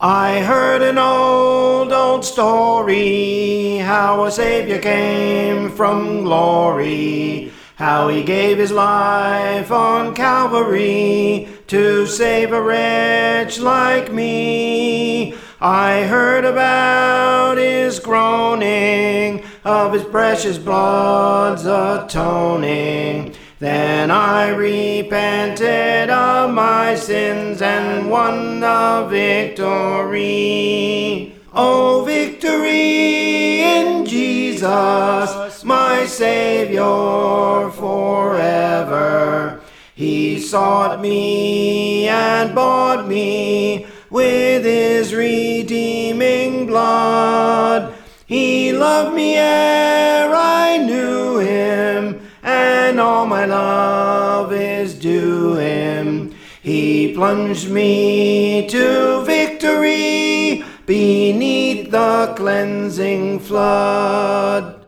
I heard an old story, how a Savior came from glory, how he gave his life on Calvary to save a wretch like me. I heard about his groaning, of his precious blood's atoning. Then I repented of my sins and won the victory. Oh, victory in Jesus, my Savior forever. He sought me and bought me with his redeeming blood. He loved me ere I knew him, and all my love is due him. He plunged me to victory beneath the cleansing flood.